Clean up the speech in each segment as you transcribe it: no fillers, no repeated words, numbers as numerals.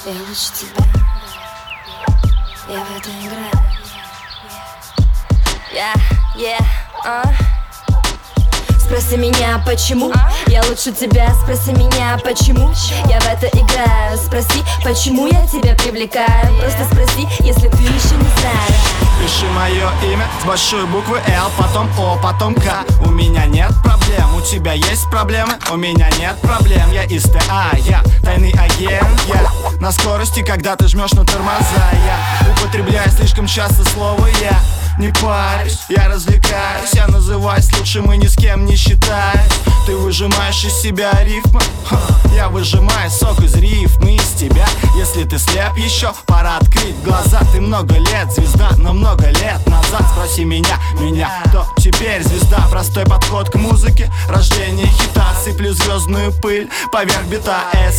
Я лучше тебя, я в это играю. Спроси меня, почему я лучше тебя, спроси меня, почему я в это играю. Спроси, почему я тебя привлекаю. Просто спроси, если ты еще не знаешь. Пиши мое имя с большой буквы Л, потом О, потом К. У меня нет проблем, у тебя есть проблемы? У меня нет проблем, я из ТА, я тайный агент. Я на скорости, когда ты жмешь на тормоза. Я употребляю слишком часто слово я. Не парюсь, я развлекаюсь, я называюсь лучшим и ни с кем не считаюсь. Ты выжимаешь из себя рифмы, я выжимаю сок из рифмы из тебя. Если ты слеп еще, пора открыть глаза. Ты много лет звезда, но много лет назад. Спроси меня, кто теперь звезда? Простой подход к музыке, рождение хита. Сыплю звездную пыль поверх бита.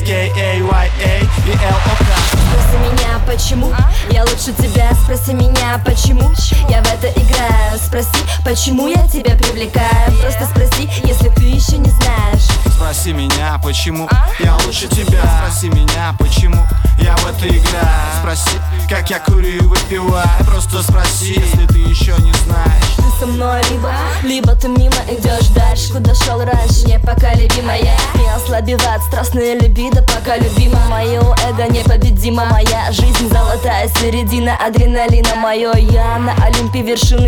S-K-A-Y-A и L-O-K. Спроси меня, почему я лучше тебя, спроси меня, почему я в это играю. Спроси, почему я тебя привлекаю. Просто спроси, если ты еще не знаешь. Спроси меня, почему я лучше тебя. Спроси меня, почему я в это играю. Спроси, как я курю и выпиваю. Просто спроси, если ты еще не знаешь. Ты со мной либо ты мимо идешь дальше. Куда шел раньше, не пока любимая. Не ослабевает страстная либидо, пока любима. Мое эго непобедимо. Моя жизнь золотая середина адреналина. Мое я на Олимпе вершина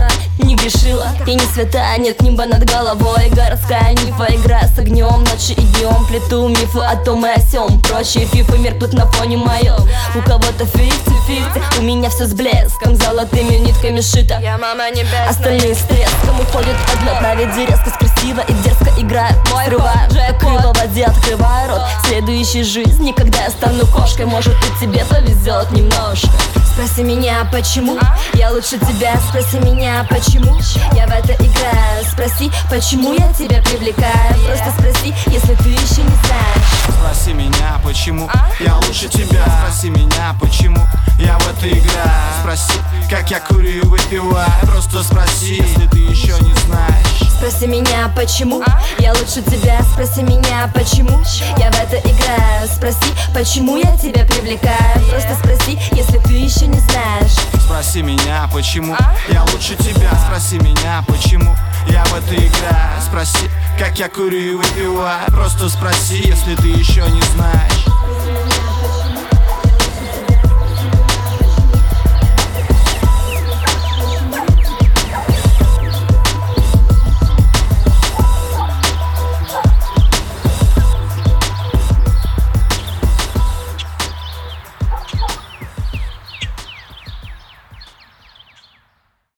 не грешила и не святая, нет неба над головой. Городская нифа, игра с огнем, ночью и днем. Плету мифы о том и о сём. Прочие фифы меркнут на фоне моем. У кого-то 50-50, у меня все с блеском. Золотыми нитками шито, я мама небесная. Остальные с треском уходят под лед. Наведи резко, красиво и дерзко играет. Срываю крыло в воде, открываю рот. В следующей жизни, когда я стану кошкой, может и тебе повезет немножко. Спроси меня, почему я лучше тебя, спроси меня, почему я в это играю. Спроси, почему я тебя привлекаю. Просто спроси, если ты еще не знаешь. Спроси меня, почему я лучше тебя. Спроси меня, почему я в это играю. Спроси, как я курю и выпиваю. Просто спроси, если ты еще не знаешь. Спроси меня, почему я лучше тебя, спроси меня, почему я в это играю. Спроси, почему я тебя привлекаю. Просто спроси, если ты еще не знаешь. Спроси меня, почему я лучше тебя. Спроси меня, почему я в это играю. Спроси, как я курю и выпиваю. Просто спроси, если ты еще не знаешь.